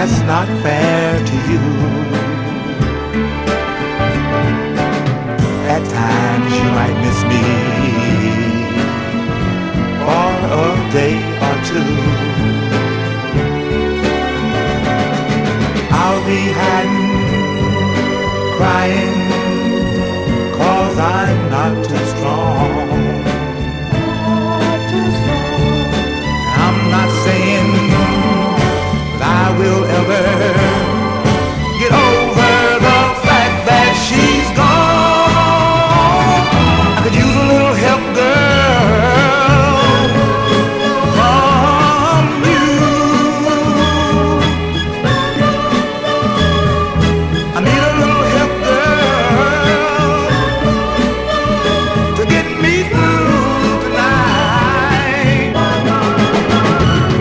that's not fair to you. At times you might miss me for a day or two.